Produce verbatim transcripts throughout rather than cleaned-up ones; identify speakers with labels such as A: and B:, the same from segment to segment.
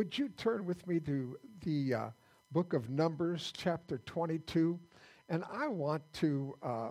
A: would you turn with me to the uh, book of Numbers, chapter twenty-two? And I want to uh,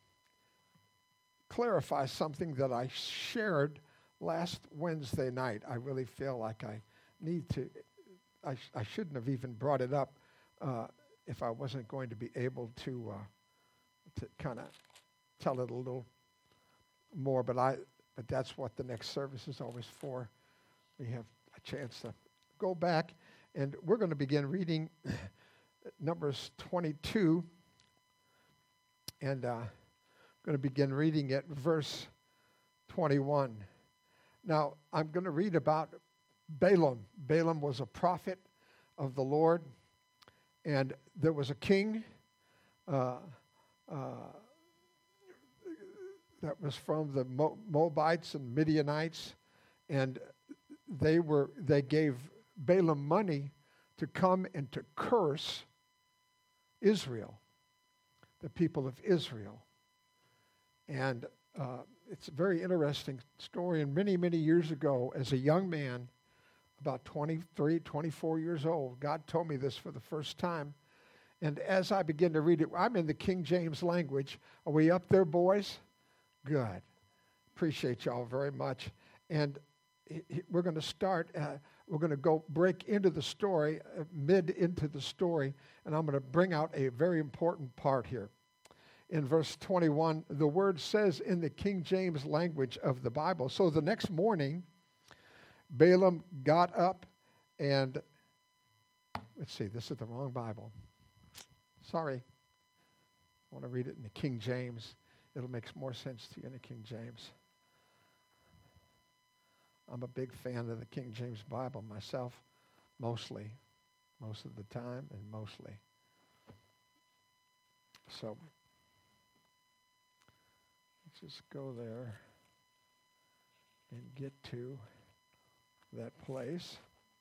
A: clarify something that I shared last Wednesday night. I really feel like I need to, I, sh- I shouldn't have even brought it up uh, if I wasn't going to be able to, uh, to kind of tell it a little more, but I, but that's what the next service is always for. We have a chance to go back, and we're going to begin reading Numbers twenty-two, and uh, I'm going to begin reading at verse twenty-one. Now, I'm going to read about Balaam. Balaam was a prophet of the Lord, and there was a king uh, uh, that was from the Mo- Moabites and Midianites, and they were they gave Balaam money to come and to curse Israel, the people of Israel. And uh, it's a very interesting story. And many, many years ago, as a young man, about twenty-three, twenty-four years old, God told me this for the first time. And as I begin to read it, I'm in the King James language. Are we up there, boys? Good. Appreciate y'all very much. And we're going to start, uh, we're going to go break into the story, uh, mid into the story, and I'm going to bring out a very important part here. In verse twenty-one, the word says in the King James language of the Bible, so the next morning, Balaam got up and, let's see, this is the wrong Bible. Sorry. I want to read it in the King James. It'll make more sense to you in the King James. I'm a big fan of the King James Bible myself, mostly, most of the time, and mostly. So, let's just go there and get to that place.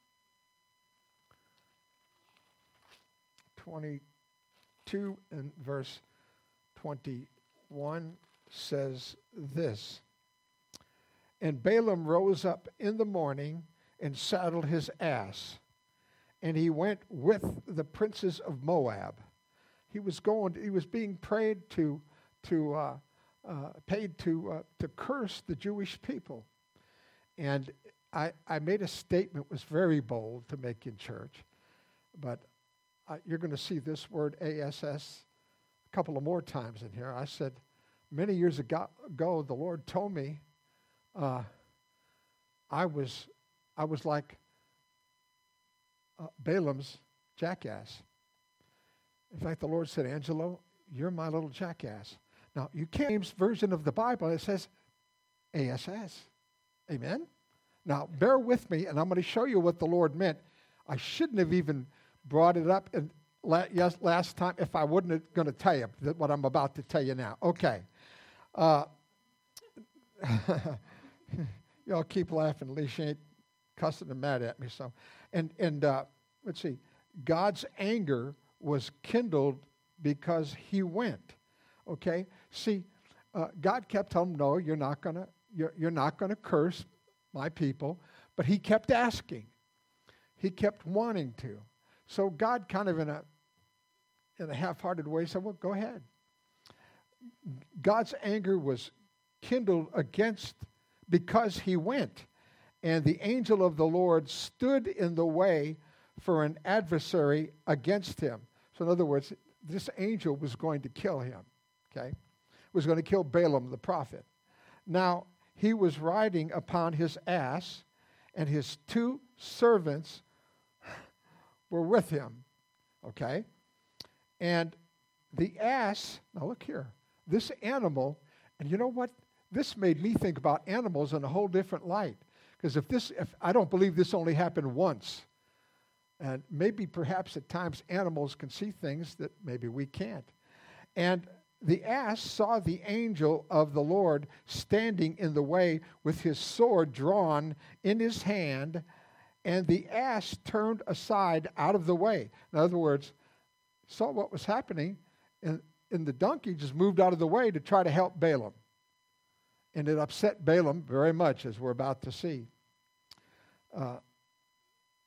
A: twenty-two and verse twenty-one says this. And Balaam rose up in the morning and saddled his ass, and he went with the princes of Moab. He was going. He was being paid to, to, uh, uh, paid to, uh, to curse the Jewish people. And I, I made a statement, was very bold to make in church, but uh, you're going to see this word A S S a couple of more times in here. I said, many years ago, ago the Lord told me. Uh, I was, I was like uh, Balaam's jackass. In fact, the Lord said, Angelo, you're my little jackass. Now, you can't James version of the Bible, it says A S S. Amen? Now, bear with me, and I'm going to show you what the Lord meant. I shouldn't have even brought it up in la- yes, last time if I wasn't going to tell you that what I'm about to tell you now. Okay. Uh, Y'all keep laughing. At least you ain't cussing and mad at me. So, and and uh, let's see. God's anger was kindled because he went. Okay. See, uh, God kept telling him, "No, you're not gonna. You're you're not gonna curse my people." But he kept asking. He kept wanting to. So God, kind of in a in a half-hearted way, said, "Well, go ahead." God's anger was kindled against. Because he went, and the angel of the Lord stood in the way for an adversary against him. So in other words, this angel was going to kill him, okay? Was going to kill Balaam the prophet. Now, he was riding upon his ass, and his two servants were with him, okay? And the ass, now look here, this animal, and you know what? This made me think about animals in a whole different light. Because if this, if I don't believe this only happened once, and maybe perhaps at times animals can see things that maybe we can't. And the ass saw the angel of the Lord standing in the way with his sword drawn in his hand, and the ass turned aside out of the way. In other words, saw what was happening, and, and the donkey just moved out of the way to try to help Balaam. And it upset Balaam very much, as we're about to see. Uh,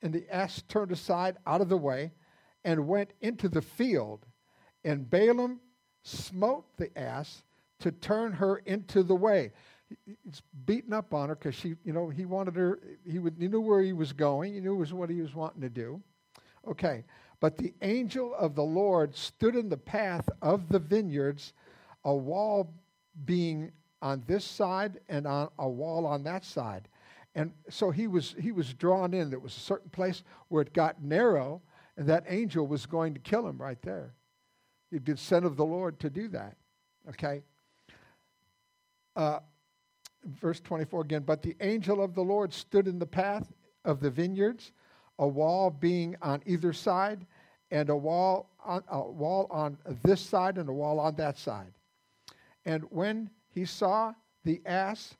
A: and the ass turned aside out of the way and went into the field. And Balaam smote the ass to turn her into the way. He's beating up on her because she, you know, he wanted her, he, would, he knew where he was going. He knew was what he was wanting to do. Okay. But the angel of the Lord stood in the path of the vineyards, a wall being on this side and on a wall on that side. And so he was he was drawn in. There was a certain place where it got narrow, and that angel was going to kill him right there. He did send of the Lord to do that. Okay. Uh, verse twenty-four again. But the angel of the Lord stood in the path of the vineyards, a wall being on either side, and a wall on a wall on this side and a wall on that side. And when he saw the ass,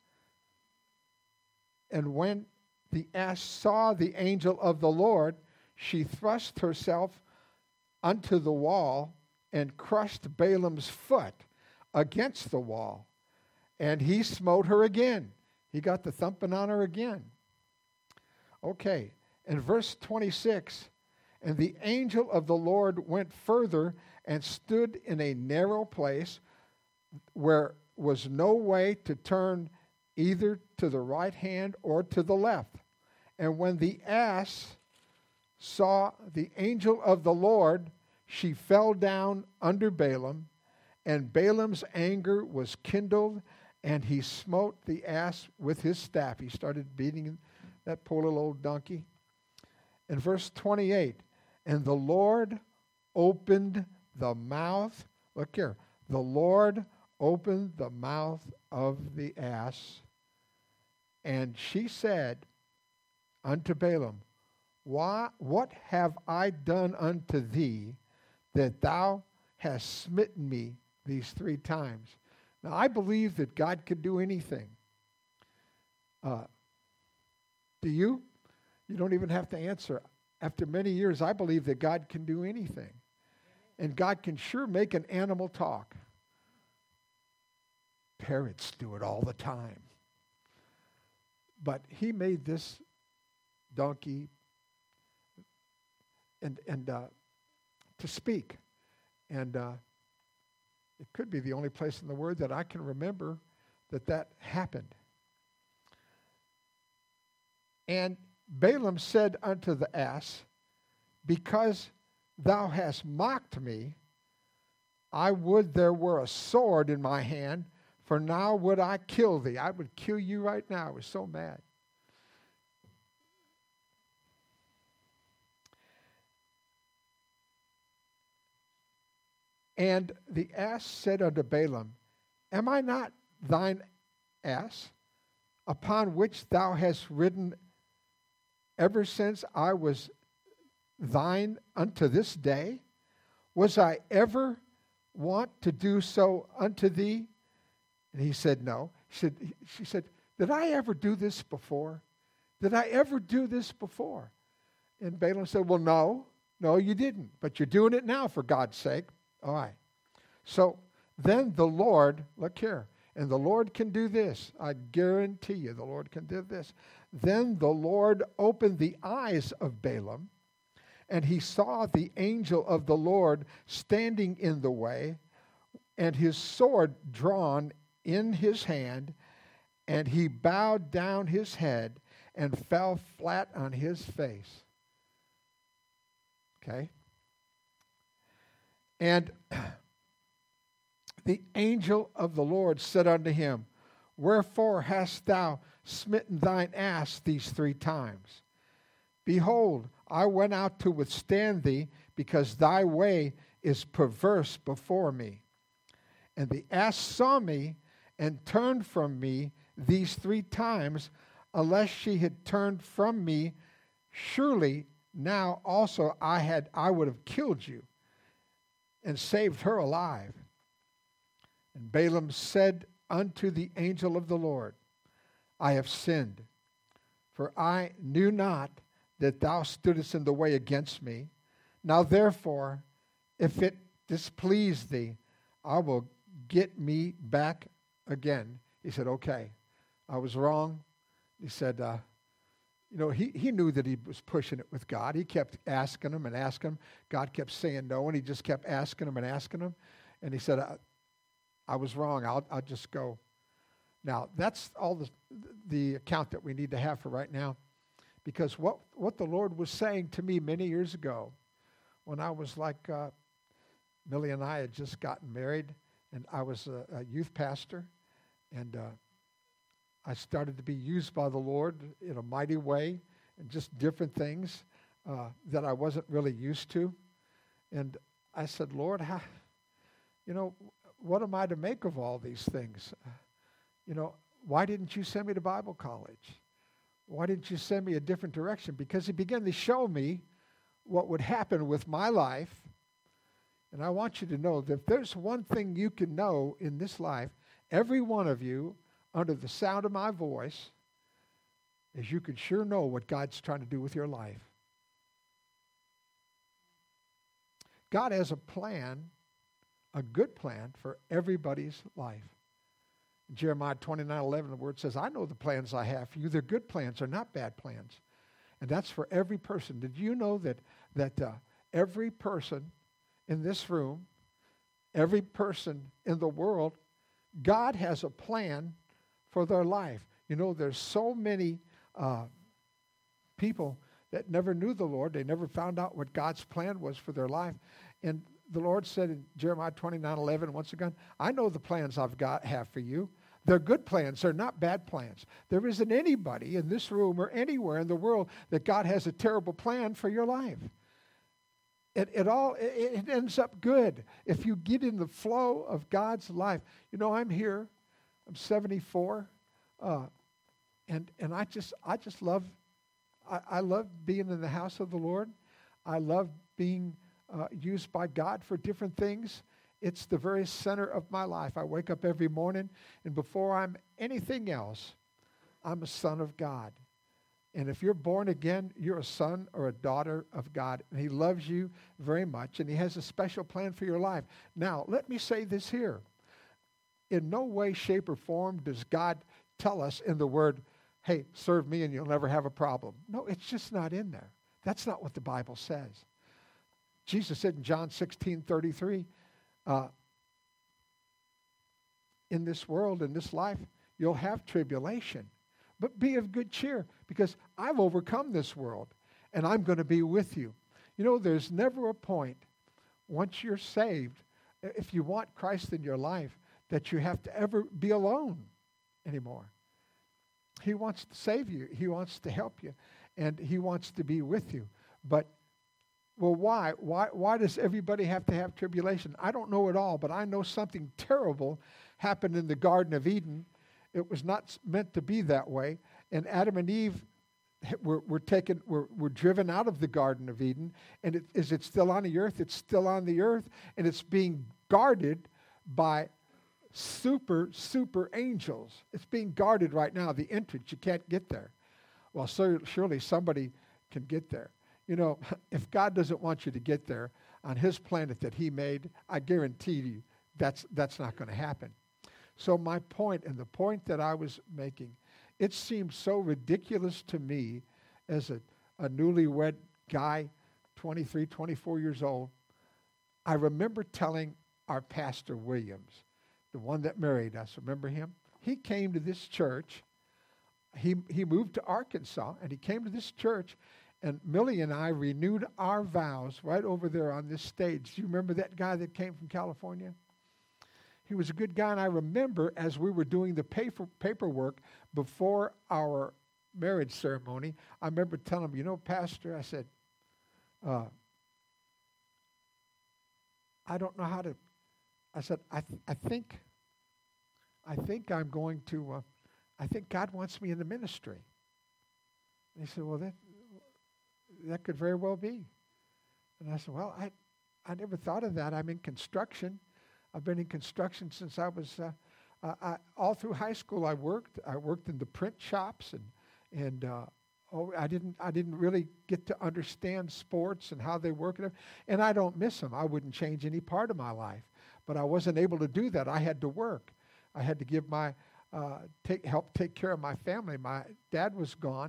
A: and when the ass saw the angel of the Lord, she thrust herself unto the wall and crushed Balaam's foot against the wall. And he smote her again. He got the thumping on her again. Okay, in verse twenty-six, and the angel of the Lord went further and stood in a narrow place where was no way to turn either to the right hand or to the left. And when the ass saw the angel of the Lord, she fell down under Balaam, and Balaam's anger was kindled, and he smote the ass with his staff. He started beating that poor little old donkey. In verse twenty-eight, and the Lord opened the mouth. Look here. The Lord opened the mouth of the ass, and she said unto Balaam, Why, what have I done unto thee that thou hast smitten me these three times? Now, I believe that God could do anything. Uh, do you? You don't even have to answer. After many years, I believe that God can do anything. And God can sure make an animal talk. Parrots do it all the time. But he made this donkey and and uh, to speak. And uh, it could be the only place in the Word that I can remember that that happened. And Balaam said unto the ass, Because thou hast mocked me, I would there were a sword in my hand, for now would I kill thee. I would kill you right now. I was so mad. And the ass said unto Balaam, Am I not thine ass, upon which thou hast ridden ever since I was thine unto this day? Was I ever wont to do so unto thee? And he said, No. She said, she said, Did I ever do this before? Did I ever do this before? And Balaam said, Well, no. No, you didn't. But you're doing it now, for God's sake. All right. So then the Lord, look here, and the Lord can do this. I guarantee you the Lord can do this. Then the Lord opened the eyes of Balaam, and he saw the angel of the Lord standing in the way, and his sword drawn in his hand, and he bowed down his head and fell flat on his face. Okay? And the angel of the Lord said unto him, Wherefore hast thou smitten thine ass these three times? Behold, I went out to withstand thee, because thy way is perverse before me. And the ass saw me and turned from me these three times. Unless she had turned from me, surely now also I had I would have killed you and saved her alive. And Balaam said unto the angel of the Lord, I have sinned, for I knew not that thou stoodest in the way against me. Now therefore, if it displease thee, I will get me back again. He said, okay, I was wrong. He said, uh, you know, he, he knew that he was pushing it with God. He kept asking him and asking him. God kept saying no, and he just kept asking him and asking him. And he said, I, I was wrong. I'll, I'll just go. Now, that's all the, the account that we need to have for right now. Because what, what the Lord was saying to me many years ago, when I was like, uh, Millie and I had just gotten married, and I was a, a youth pastor, and uh, I started to be used by the Lord in a mighty way, and just different things uh, that I wasn't really used to. And I said, Lord, how, you know, what am I to make of all these things? Uh, you know, why didn't you send me to Bible college? Why didn't you send me a different direction? Because he began to show me what would happen with my life. And I want you to know that if there's one thing you can know in this life, every one of you, under the sound of my voice, is you can sure know what God's trying to do with your life. God has a plan, a good plan for everybody's life. In Jeremiah twenty-nine eleven, the word says, I know the plans I have for you. They're good plans. They're not bad plans. And that's for every person. Did you know that, that uh, every person in this room, every person in the world, God has a plan for their life? You know, there's so many uh, people that never knew the Lord. They never found out what God's plan was for their life. And the Lord said in Jeremiah twenty-nine eleven, once again, I know the plans I've got have for you. They're good plans. They're not bad plans. There isn't anybody in this room or anywhere in the world that God has a terrible plan for your life. It, it all it, it ends up good if you get in the flow of God's life. You know, I'm here. I'm seventy-four, uh, and and I just I just love I, I love being in the house of the Lord. I love being uh, used by God for different things. It's the very center of my life. I wake up every morning, and before I'm anything else, I'm a son of God. And if you're born again, you're a son or a daughter of God, and he loves you very much, and he has a special plan for your life. Now, let me say this here. In no way, shape, or form does God tell us in the word, hey, serve me and you'll never have a problem. No, it's just not in there. That's not what the Bible says. Jesus said in John sixteen thirty-three, uh, in this world, in this life, you'll have tribulation. But be of good cheer, because I've overcome this world, and I'm going to be with you. You know, there's never a point, once you're saved, if you want Christ in your life, that you have to ever be alone anymore. He wants to save you. He wants to help you, and he wants to be with you. But, well, why? Why, why does everybody have to have tribulation? I don't know it all, but I know something terrible happened in the Garden of Eden. It was not meant to be that way. And Adam and Eve were, were taken, were, were driven out of the Garden of Eden. And it, is it still on the earth? It's still on the earth. And it's being guarded by super, super angels. It's being guarded right now, the entrance. You can't get there. Well, so surely somebody can get there. You know, if God doesn't want you to get there on his planet that he made, I guarantee you that's, that's not going to happen. So my point, and the point that I was making, it seemed so ridiculous to me as a, a newlywed guy, twenty-three, twenty-four years old. I remember telling our pastor, Williams, the one that married us, remember him? He came to this church. He, he moved to Arkansas, and he came to this church, and Millie and I renewed our vows right over there on this stage. Do you remember that guy that came from California? He was a good guy, and I remember as we were doing the paper, paperwork before our marriage ceremony, I remember telling him, you know, Pastor, I said, uh, I don't know how to, I said, I, th- I think, I think I'm going to, uh, I think God wants me in the ministry. And he said, well, that, that could very well be. And I said, well, I, I never thought of that. I'm in construction. I've been in construction since I was, uh, uh, I, all through high school I worked. I worked in the print shops, and, and uh, oh, I didn't I didn't really get to understand sports and how they work. And I don't miss them. I wouldn't change any part of my life. But I wasn't able to do that. I had to work. I had to give my, uh, take help take care of my family. My dad was gone,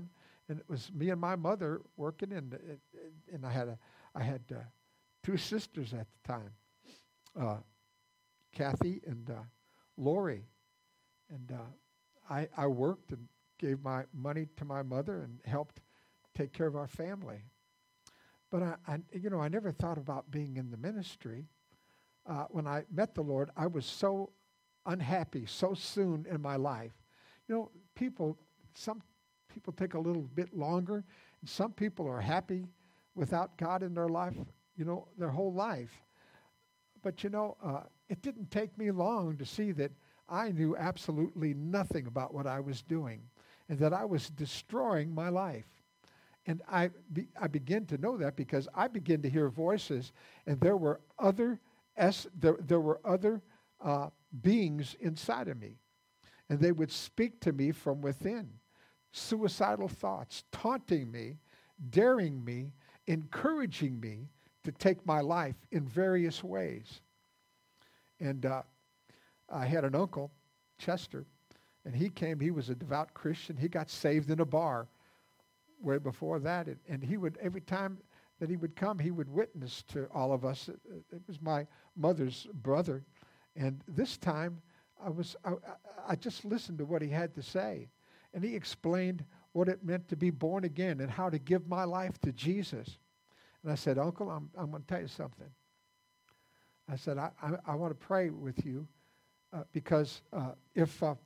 A: And it was me and my mother working, and and I had a I had uh, two sisters at the time, uh, Kathy and uh, Lori, and uh, I I worked and gave my money to my mother and helped take care of our family. But I, I you know I never thought about being in the ministry. Uh, when I met the Lord, I was so unhappy so soon in my life. You know, people some. People take a little bit longer, and some people are happy without God in their life, you know, their whole life. But, you know, uh, it didn't take me long to see that I knew absolutely nothing about what I was doing and that I was destroying my life. And I, be, I began to know that because I began to hear voices, and there were other, es- there, there were other uh, beings inside of me, and they would speak to me from within. Suicidal thoughts, taunting me, daring me, encouraging me to take my life in various ways. And uh, I had an uncle, Chester, and he came, he was a devout Christian. He got saved in a bar way before that. And, and he would, every time that he would come, he would witness to all of us. It, it was my mother's brother. And this time, I was I, I just listened to what he had to say. And he explained what it meant to be born again and how to give my life to Jesus. And I said, Uncle, I'm, I'm going to tell you something. I said, I, I, I want to pray with you uh, because uh, if uh,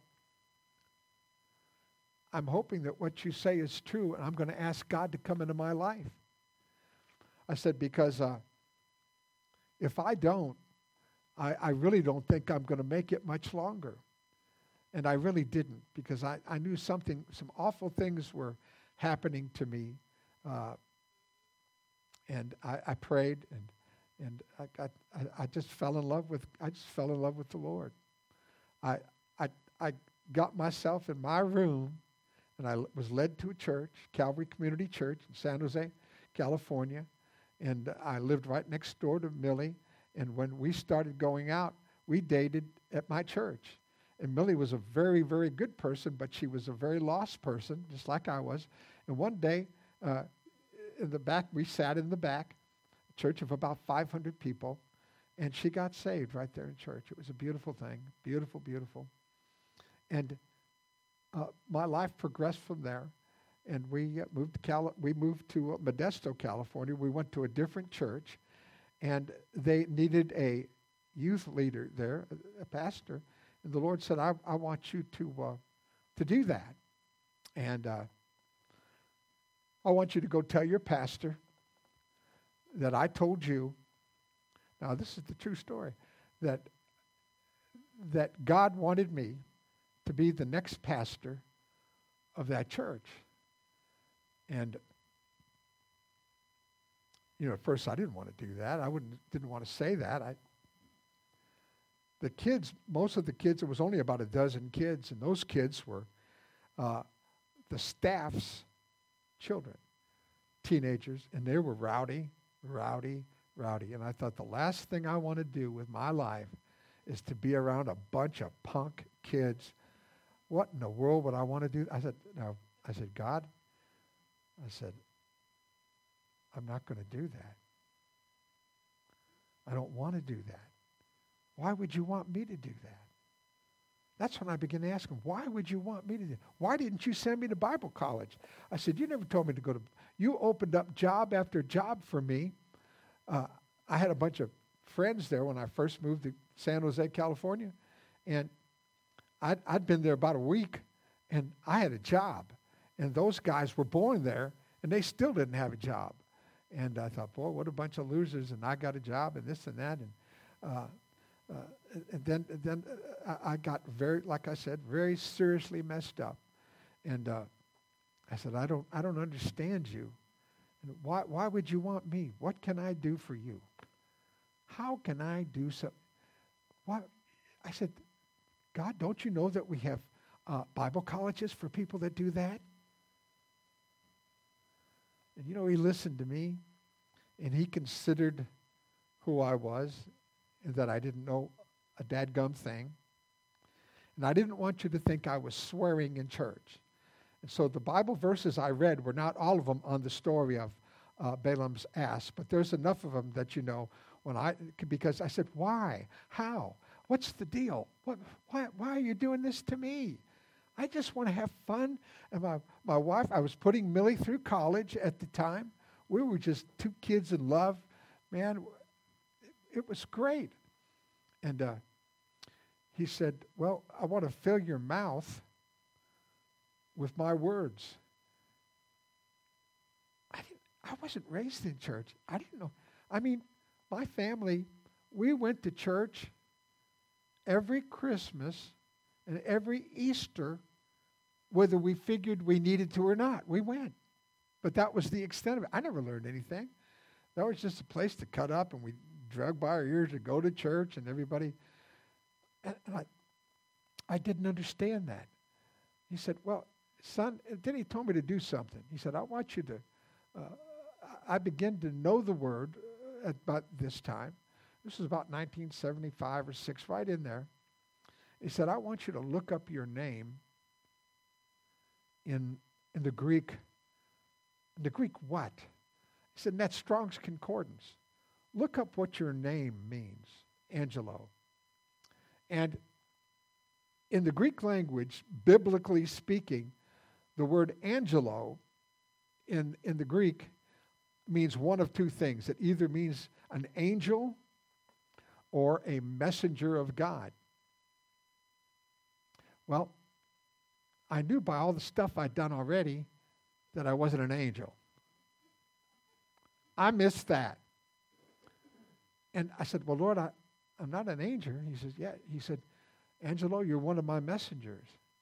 A: I'm hoping that what you say is true, and I'm going to ask God to come into my life. I said, because uh, if I don't, I, I really don't think I'm going to make it much longer. And I really didn't, because I, I knew something, some awful things were happening to me. Uh, and I, I prayed, and and I got I, I just fell in love with I just fell in love with the Lord. I I I got myself in my room, and I was led to a church, Calvary Community Church in San Jose, California, and I lived right next door to Millie. And when we started going out, we dated at my church. And Millie was a very, very good person, but she was a very lost person, just like I was. And one day, uh, in the back, we sat in the back, a church of about five hundred people, and she got saved right there in church. It was a beautiful thing, beautiful, beautiful. And uh, my life progressed from there, and we uh, moved to Cali- we moved to uh, Modesto, California. We went to a different church, and they needed a youth leader there, a, a pastor. And the Lord said, I, I want you to uh, to do that. And uh, I want you to go tell your pastor that I told you, now this is the true story, that, that God wanted me to be the next pastor of that church. And, you know, at first I didn't want to do that. I wouldn't didn't want to say that. I The kids, most of the kids, it was only about a dozen kids, and those kids were uh, the staff's children, teenagers, and they were rowdy, rowdy, rowdy. And I thought the last thing I want to do with my life is to be around a bunch of punk kids. What in the world would I want to do? I said, no, I said, God, I said, I'm not going to do that. I don't want to do that. Why would you want me to do that? That's when I began to ask him, why would you want me to do that? Why didn't you send me to Bible college? I said, you never told me to go to, you opened up job after job for me. Uh, I had a bunch of friends there when I first moved to San Jose, California. And I'd, I'd been there about a week, and I had a job. And those guys were born there, and they still didn't have a job. And I thought, boy, what a bunch of losers, and I got a job, and this and that. And uh, uh, and then, and then uh, I got very, like I said, very seriously messed up. And uh, I said, I don't, I don't understand you. And why, why would you want me? What can I do for you? How can I do something? What? I said, God, don't you know that we have uh, Bible colleges for people that do that? And you know, he listened to me, and he considered who I was, and that I didn't know a dadgum thing. And I didn't want you to think I was swearing in church. And so the Bible verses I read were not all of them on the story of uh, Balaam's ass, but there's enough of them that you know when I, because I said, why? How? What's the deal? What, why, why are you doing this to me? I just want to have fun. And my, my wife, I was putting Millie through college at the time. We were just two kids in love. Man, it, it was great. And uh, he said, well, I want to fill your mouth with my words. I didn't, I wasn't raised in church. I didn't know. I mean, my family, we went to church every Christmas and every Easter, whether we figured we needed to or not. We went. But that was the extent of it. I never learned anything. That was just a place to cut up, and we drug by our ears to go to church, and everybody. And I, I didn't understand that. He said, well, son, then he told me to do something. He said, I want you to, uh, I began to know the word at about this time. This was about nineteen seventy-five or six, right in there. He said, I want you to look up your name in, in the Greek. In the Greek what? He said, that's Strong's Concordance. Look up what your name means, Angelo. And in the Greek language, biblically speaking, the word angelo in, in the Greek means one of two things. It either means an angel or a messenger of God. Well, I knew by all the stuff I'd done already that I wasn't an angel. I missed that. And I said, well, Lord, I, I'm not an angel. He says, yeah. He said, Angelo, you're one of my messengers.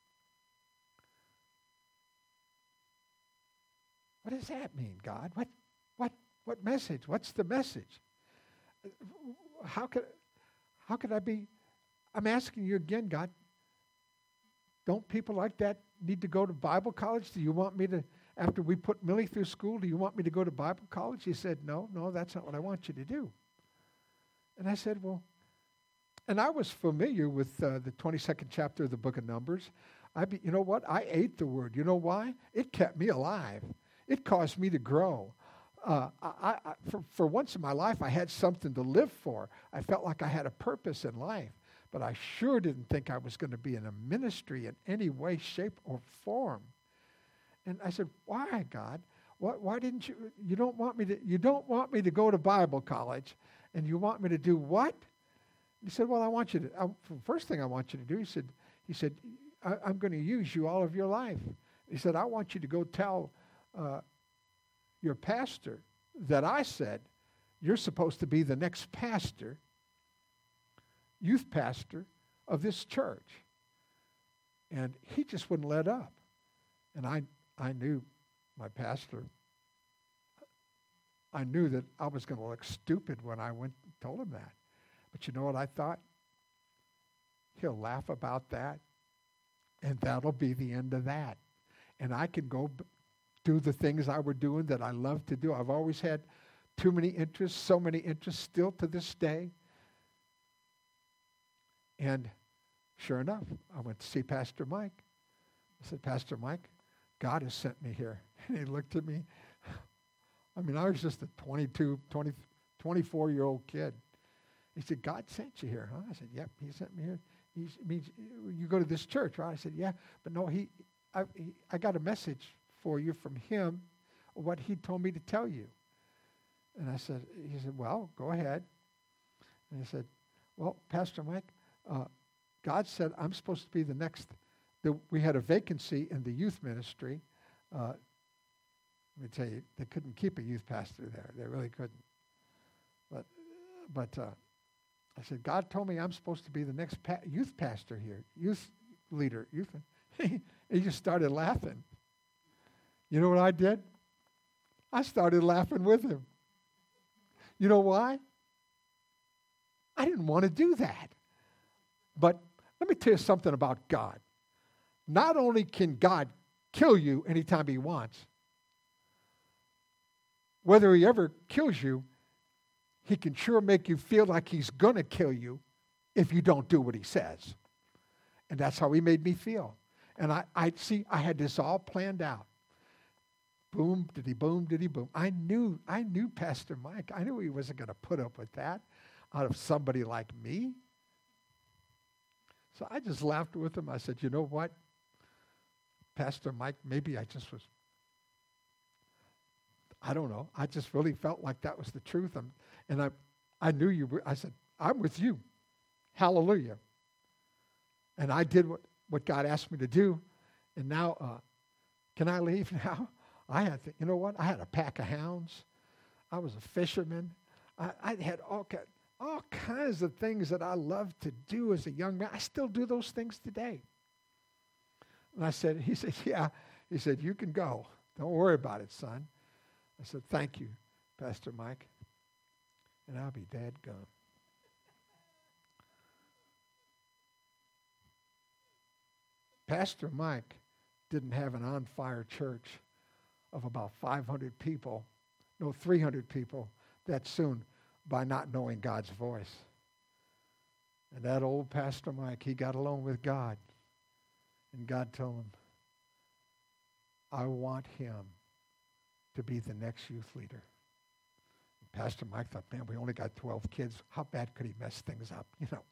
A: What does that mean, God? What, what, what message? What's the message? How could, how could I be? I'm asking you again, God. Don't people like that need to go to Bible college? Do you want me to, after we put Millie through school, do you want me to go to Bible college? He said, no, no, that's not what I want you to do. And I said, well, and I was familiar with uh, the twenty-second chapter of the book of Numbers. I be, you know what? I ate the word. You know why? It kept me alive. It caused me to grow. Uh, I, I, for, for once in my life, I had something to live for. I felt like I had a purpose in life. But I sure didn't think I was going to be in a ministry in any way, shape, or form. And I said, why, God? Why, why didn't you, you don't want me to, you don't want me to go to Bible college, and you want me to do what? He said, well, I want you to, I, first thing I want you to do, he said, he said, I, I'm going to use you all of your life. He said, I want you to go tell uh, your pastor that I said, you're supposed to be the next pastor, youth pastor of this church. And he just wouldn't let up. And I, I knew my pastor, I knew that I was going to look stupid when I went and told him that. But you know what I thought? He'll laugh about that, and that'll be the end of that. And I can go b- do the things I were doing that I love to do. I've always had too many interests, so many interests still to this day. And sure enough, I went to see Pastor Mike. I said, Pastor Mike, God has sent me here. And he looked at me. I mean, I was just a twenty-two, twenty, twenty-four-year-old kid. He said, God sent you here, huh? I said, yep, he sent me here. He means you go to this church, right? I said, yeah, but no, he, I, he, I got a message for you from him, what he told me to tell you. And I said, he said, well, go ahead. And I said, well, Pastor Mike, uh, God said I'm supposed to be the next. The, we had a vacancy in the youth ministry. Uh, let me tell you, they couldn't keep a youth pastor there. They really couldn't. But, but uh, I said, God told me I'm supposed to be the next pa- youth pastor here, youth leader. Youth. He just started laughing. You know what I did? I started laughing with him. You know why? I didn't want to do that. But let me tell you something about God. Not only can God kill you anytime he wants, whether he ever kills you, he can sure make you feel like he's going to kill you if you don't do what he says. And that's how he made me feel. And I, I see, I had this all planned out. Boom, diddy, boom, diddy, boom. I knew, I knew Pastor Mike. I knew he wasn't going to put up with that out of somebody like me. So I just laughed with him. I said, you know what, Pastor Mike, maybe I just was, I don't know. I just really felt like that was the truth. I'm, and I, I knew you were, I said, I'm with you. Hallelujah. And I did what, what God asked me to do. And now, uh, can I leave now? I had, to, you know what? I had a pack of hounds. I was a fisherman. I, I had all, all kinds of things that I loved to do as a young man. I still do those things today. And I said, he said, yeah. He said, you can go. Don't worry about it, son. I said, thank you, Pastor Mike. And I'll be dead gone. Pastor Mike didn't have an on-fire church of about five hundred people, no, three hundred people that soon by not knowing God's voice. And that old Pastor Mike, he got along with God. And God told him, I want him to be the next youth leader. And Pastor Mike thought, man, we only got twelve kids. How bad could he mess things up, you know?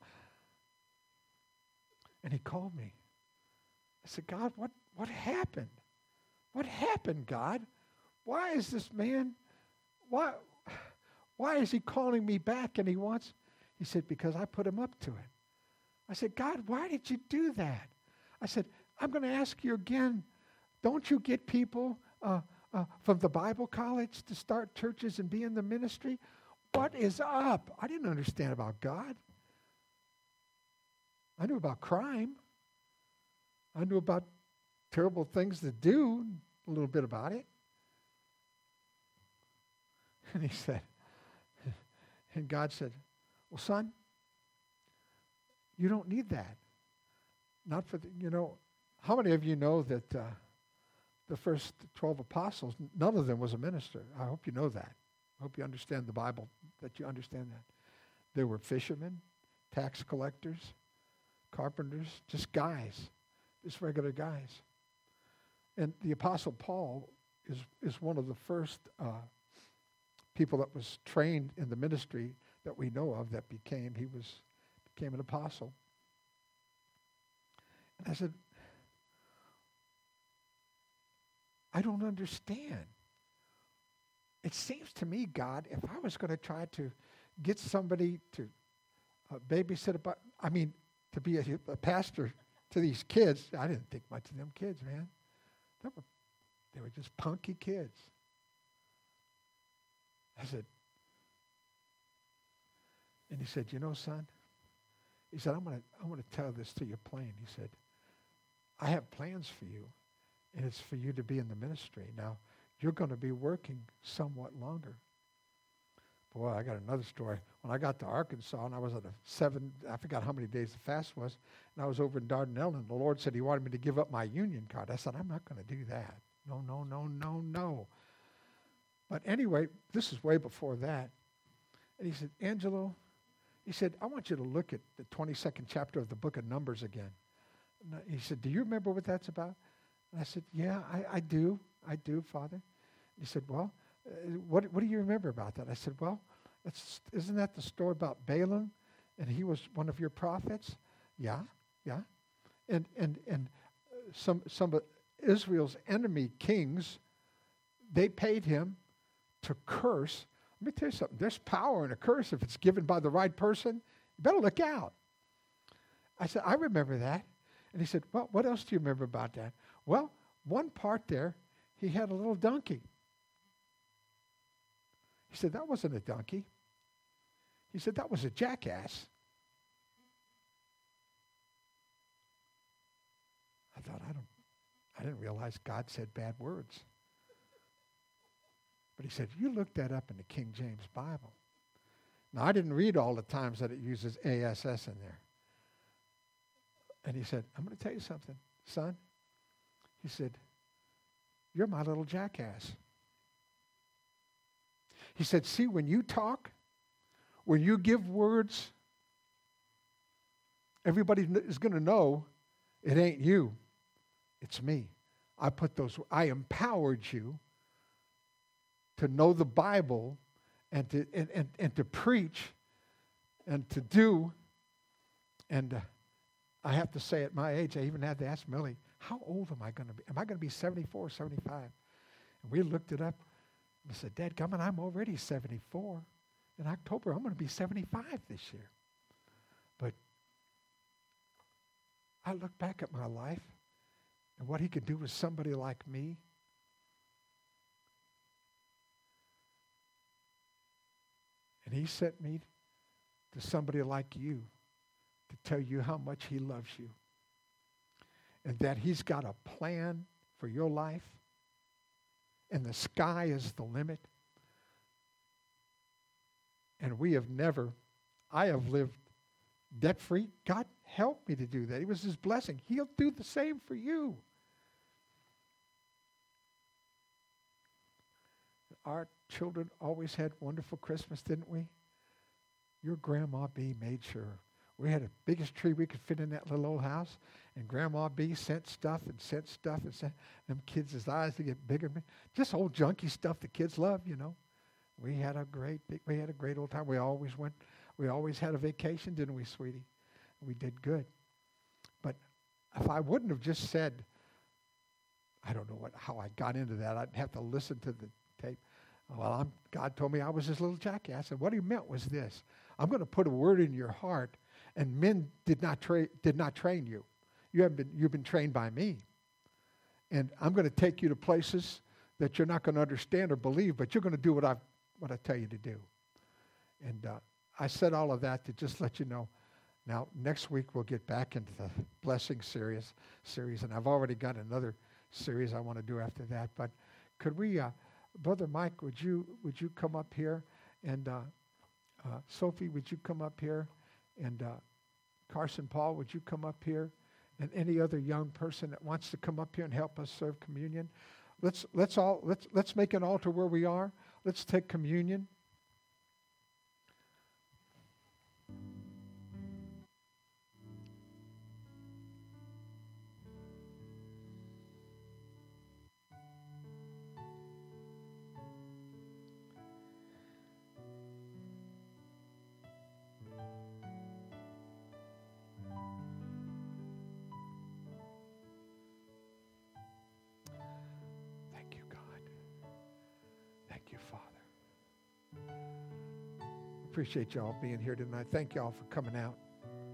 A: And he called me. I said, God, what, what happened? What happened, God? Why is this man, why, why is he calling me back and he wants, he said, because I put him up to it. I said, God, why did you do that? I said, I'm going to ask you again, don't you get people uh, uh, from the Bible college to start churches and be in the ministry? What is up? I didn't understand about God. I knew about crime. I knew about terrible things to do, a little bit about it. And he said, and God said, well, son, you don't need that. Not for the, you know, how many of you know that uh, the first twelve apostles, none of them was a minister? I hope you know that. I hope you understand the Bible, that you understand that. They were fishermen, tax collectors, carpenters, just guys. Just regular guys. And the Apostle Paul is, is one of the first uh, people that was trained in the ministry that we know of that became, he was, became an apostle. And I said, I don't understand. It seems to me, God, if I was going to try to get somebody to uh, babysit, about, I mean, to be a, a pastor to these kids, I didn't think much of them kids, man. They were, they were just punky kids. I said, and he said, you know, son, he said, I'm going to I'm going to tell this to you plain. He said, I have plans for you, and it's for you to be in the ministry. Now, you're going to be working somewhat longer. Boy, I got another story. When I got to Arkansas, and I was at a seven, I forgot how many days the fast was, and I was over in Dardanelle, and the Lord said he wanted me to give up my union card. I said, I'm not going to do that. No, no, no, no, no. But anyway, this is way before that. And he said, Angelo, he said, I want you to look at the twenty-second chapter of the book of Numbers again. And he said, do you remember what that's about? And I said, yeah, I, I do. I do, Father. He said, well, uh, what, what do you remember about that? I said, well, it's, isn't that the story about Balaam? And he was one of your prophets? Yeah, yeah. And and and some some of Israel's enemy kings, they paid him to curse. Let me tell you something. There's power in a curse if it's given by the right person. You better look out. I said, I remember that. And he said, well, what else do you remember about that? Well, one part there, he had a little donkey. He said, that wasn't a donkey. He said, that was a jackass. I thought, I don't, I didn't realize God said bad words. But he said, you look that up in the King James Bible. Now, I didn't read all the times that it uses A S S in there. And he said, I'm going to tell you something, son. He said, you're my little jackass. He said, see, when you talk, when you give words, everybody is going to know it ain't you. It's me. I put those, I empowered you to know the Bible and to, and, and, and to preach and to do. And uh, I have to say, at my age, I even had to ask Millie, how old am I going to be? Am I going to be seventy-four or seventy-five? And we looked it up. And I said, Dad, come on, I'm already seventy-four. In October, I'm going to be seventy-five this year. But I look back at my life and what he could do with somebody like me. And he sent me to somebody like you to tell you how much he loves you. And that he's got a plan for your life. And the sky is the limit. And we have never, I have lived debt-free. God helped me to do that. It was his blessing. He'll do the same for you. Our children always had wonderful Christmas, didn't we? Your Grandma B made sure. We had the biggest tree we could fit in that little old house, and Grandma B sent stuff and sent stuff and sent them kids' eyes to get bigger. Just old junky stuff the kids love, you know. We had a great, we had a great old time. We always went, we always had a vacation, didn't we, sweetie? We did good. But if I wouldn't have just said, I don't know what how I got into that. I'd have to listen to the tape. Well, I'm, God told me I was his little Jackie. I said, what he meant was this. I'm going to put a word in your heart, and men did not tra- did not train you. You haven't been, you've been trained by me. And I'm going to take you to places that you're not going to understand or believe, but you're going to do what I what I tell you to do. And uh, I said all of that to just let you know. Now, next week we'll get back into the blessing series, series, and I've already got another series I want to do after that. But could we, uh, Brother Mike, would you would you come up here? And uh, uh, Sophie, would you come up here? And uh, Carson Paul, would you come up here? And any other young person that wants to come up here and help us serve communion, let's let's all let's let's make an altar where we are. Let's take communion. Thank you, God. Thank you, Father. Appreciate y'all being here tonight. Thank y'all for coming out.